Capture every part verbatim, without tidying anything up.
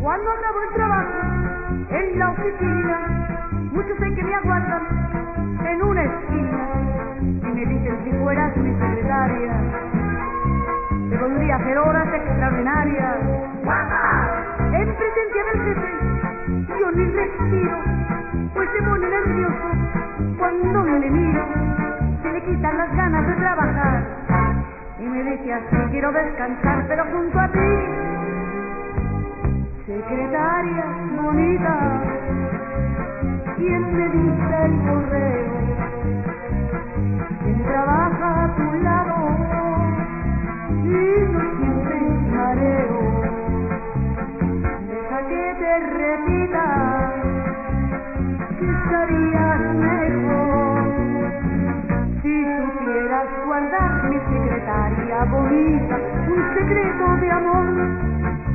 Cuando acabo el trabajo en la oficina, muchos sé que me aguardan en una esquina y me dicen si fueras mi secretaria te pondría a hacer horas extraordinarias. En presencia del jefe yo ni respiro, pues se pone nervioso cuando le miro, se le quitan las ganas de trabajar y me dice así: quiero descansar pero junto a ti, secretaria bonita. ¿Quién me dice el correo? ¿Quién trabaja a tu lado y no sientes mareo? Deja que te repita que estarías mejor si supieras guardar, mi secretaria bonita, un secreto de amor.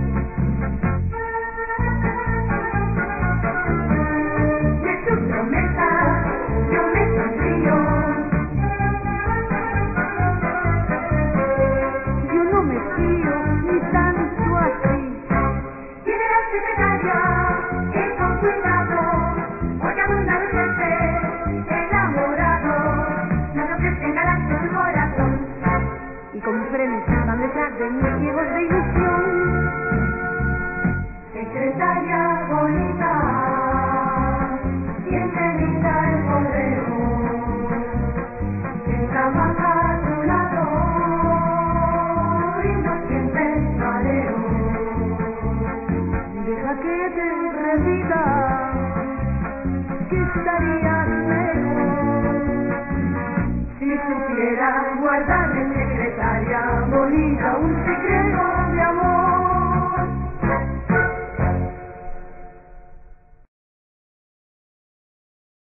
Y con frenes van detrás de mis ciegos de ilusión. Secretaria bonita, ¿quién te dicta el correo? ¿Quién trabaja a tu lado y no sientes mareo? Deja que te repita